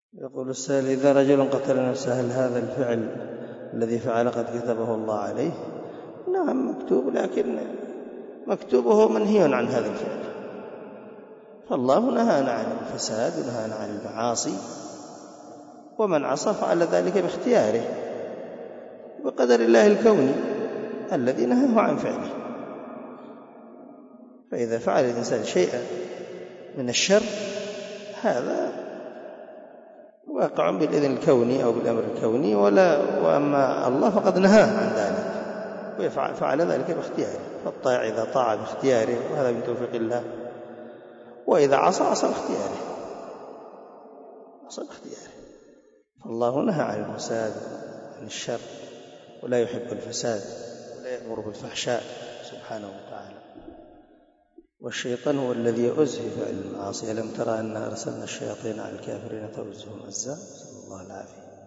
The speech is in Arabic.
يقول السائل: إذا رجل قتل نفسه هل هذا الفعل الذي فعل قد كتبه الله عليه؟ نعم مكتوب، لكن مكتوبه منهي عن هذا الفعل، فالله نهانا عن الفساد ونهانا عن المعاصي، ومن عصى فعل ذلك باختياره بقدر الله الكوني الذي نهاه عن فعله. فإذا فعل الإنسان شيئا من الشر هذا واقع بالإذن الكوني أو بالأمر الكوني، وأما الله فقد نهاه عن ذلك وفعل ذلك باختياره. فالطائع إذا طاع باختياره وهذا من توفيق الله، وإذا عصى باختياره. فالله نهى عن الفساد عن الشر ولا يحب الفساد ولا يأمر بالفحشاء سبحانه وتعالى. والشيطان هو الذي يؤزه فعل المعاصي. ألم ترى أن أرسلنا الشياطين على الكافرين تؤزهم أزا؟ نسأل الله العافية.